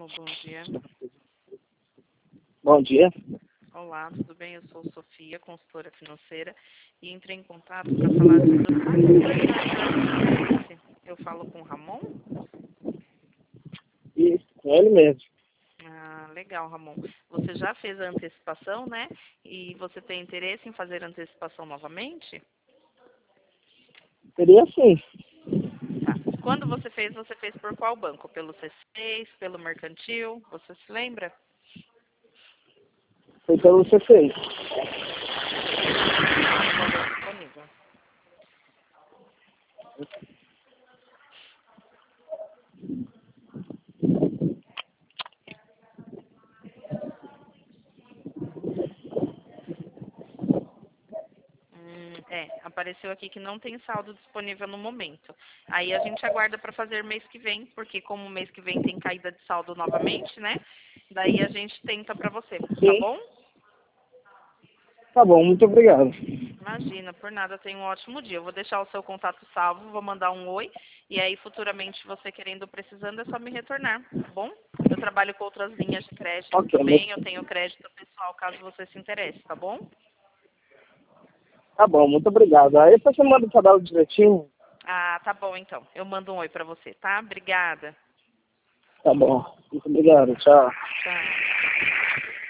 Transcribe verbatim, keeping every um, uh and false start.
bom dia. Bom dia. Olá, tudo bem? Eu sou Sofia, consultora financeira, e entrei em contato para falar sobre... Eu falo com o Ramon? Isso, com ele mesmo. Ah, legal, Ramon. Você já fez a antecipação, né? E você tem interesse em fazer a antecipação novamente? Seria assim. Tá. Quando você fez, você fez por qual banco? Pelo C seis, pelo Mercantil? Você se lembra? Foi pelo C seis. Valor disponível. Hum, é, apareceu aqui que não tem saldo disponível no momento. Aí a gente aguarda para fazer mês que vem, porque como o mês que vem tem caída de saldo novamente, né? Daí a gente tenta para você, tá Sim. bom? Tá bom, muito obrigado. Imagina, por nada, tenha um ótimo dia. Eu vou deixar o seu contato salvo, vou mandar um oi, e aí futuramente você querendo ou precisando é só me retornar, tá bom? Eu trabalho com outras linhas de crédito Ok, também, eu muito... tenho crédito pessoal caso você se interesse, tá bom? tá bom, muito obrigado. Aí você manda o tabela direitinho. Ah, tá bom então. Eu mando um oi pra você, tá? Obrigada. Tá bom, muito obrigado. Tchau. Tchau.